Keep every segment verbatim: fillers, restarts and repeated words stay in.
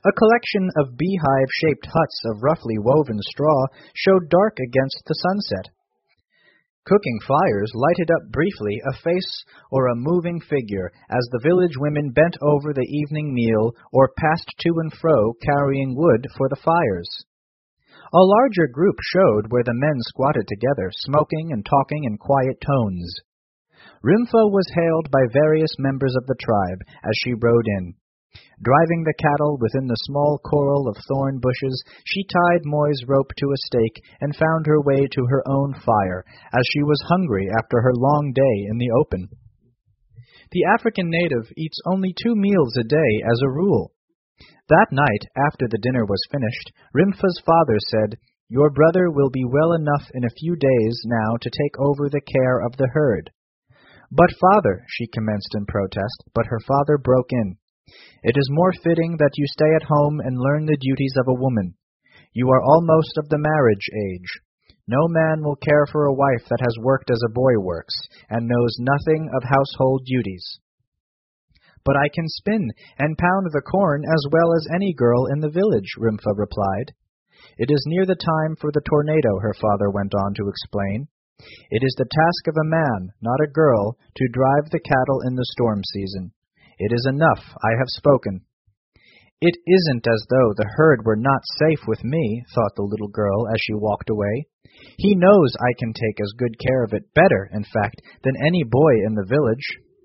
A collection of beehive-shaped huts of roughly woven straw showed dark against the sunset. Cooking fires lighted up briefly a face or a moving figure as the village women bent over the evening meal or passed to and fro carrying wood for the fires. A larger group showed where the men squatted together, smoking and talking in quiet tones. Rimfa was hailed by various members of the tribe as she rode in. Driving the cattle within the small corral of thorn bushes, she tied Moy's rope to a stake and found her way to her own fire, as she was hungry after her long day in the open. The African native eats only two meals a day as a rule. That night, after the dinner was finished, Rimfa's father said, "Your brother will be well enough in a few days now to take over the care of the herd." "But, father," she commenced in protest, but her father broke in. "It is more fitting that you stay at home and learn the duties of a woman. You are almost of the marriage age. No man will care for a wife that has worked as a boy works, and knows nothing of household duties." "But I can spin and pound the corn as well as any girl in the village," Rimfa replied. "It is near the time for the tornado," her father went on to explain. "It is the task of a man, not a girl, to drive the cattle in the storm season. It is enough, I have spoken." "It isn't as though the herd were not safe with me," thought the little girl as she walked away. "He knows I can take as good care of it, better, in fact, than any boy in the village."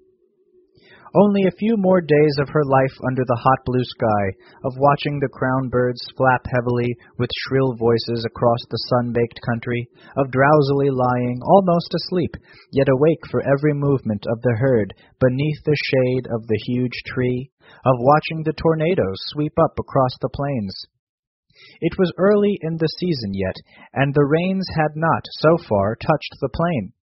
Only a few more days of her life under the hot blue sky, of watching the crown birds flap heavily with shrill voices across the sun-baked country, of drowsily lying, almost asleep, yet awake for every movement of the herd beneath the shade of the huge tree, of watching the tornadoes sweep up across the plains. It was early in the season yet, and the rains had not, so far, touched the plain.